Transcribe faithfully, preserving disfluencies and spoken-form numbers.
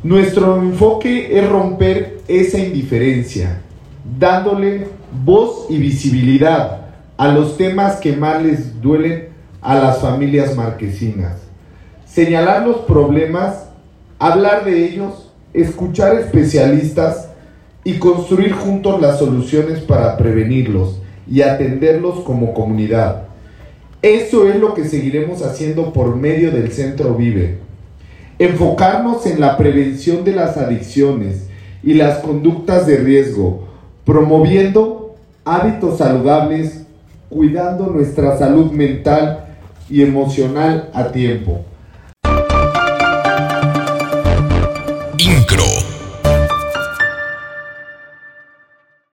Nuestro enfoque es romper esa indiferencia, dándole voz y visibilidad a los temas que más les duelen a las familias marquesinas. Señalar los problemas, hablar de ellos, escuchar especialistas y construir juntos las soluciones para prevenirlos y atenderlos como comunidad. Eso es lo que seguiremos haciendo por medio del Centro Vive. Enfocarnos en la prevención de las adicciones y las conductas de riesgo, promoviendo hábitos saludables, cuidando nuestra salud mental y emocional a tiempo.